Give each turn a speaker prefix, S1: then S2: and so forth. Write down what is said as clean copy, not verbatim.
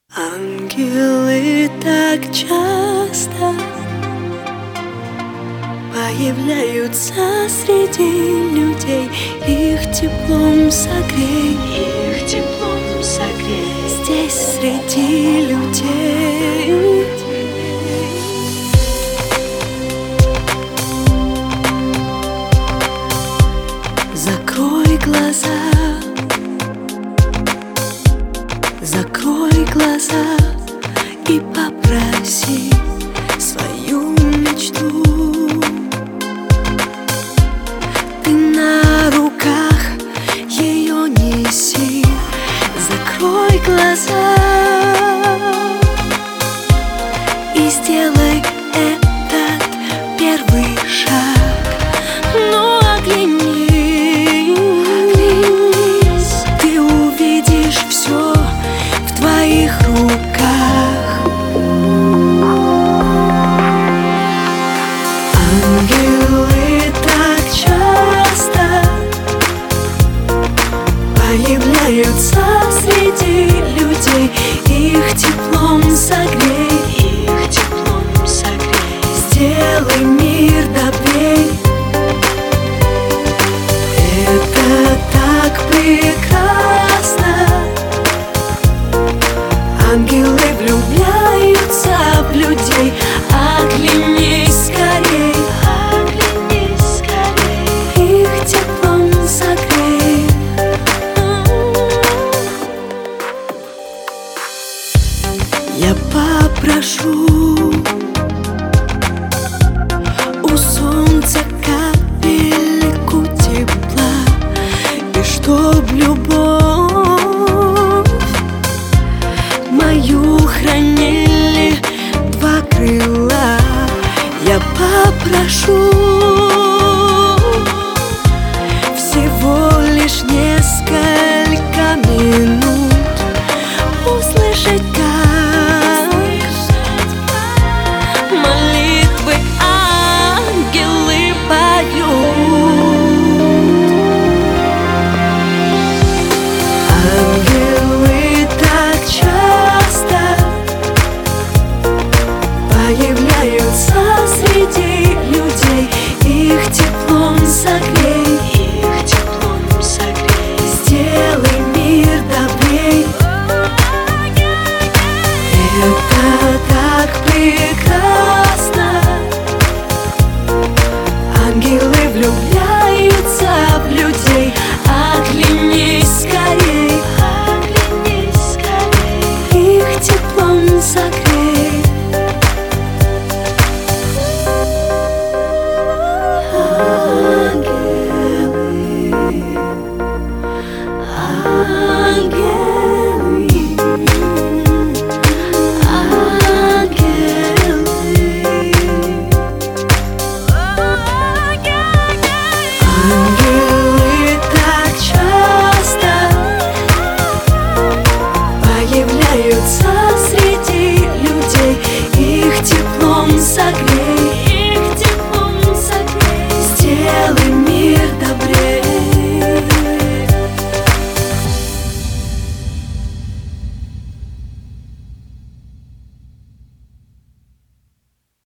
S1: Ангелы так часто появляются среди людей. Их теплом согрей, их теплом согрей. Здесь среди людей. Закрой глаза, закрой глаза и попроси свою мечту. Ты на руках ее неси. Закрой глаза и сделай этот первый шаг. Но оглянись, ты увидишь все в твоих руках. Ангелы так часто появляются среди людей. Их теплом согрей, их теплом согрей. Сделай мир добрей. Это так прекрасно. Ангелы влюбляются в людей. Оглянись скорей, оглянись скорей. Их теплом согрей. Я попрошу у солнца капельку тепла, и чтоб любовь мою хранили два крыла. Я попрошу всего лишь несколько минут услышать, как молитвы ангелы поют. Ангелы так часто появляются среди людей. Их теплом согрей, их теплом согрей. Сделай мир добрей. Это так прекрасно.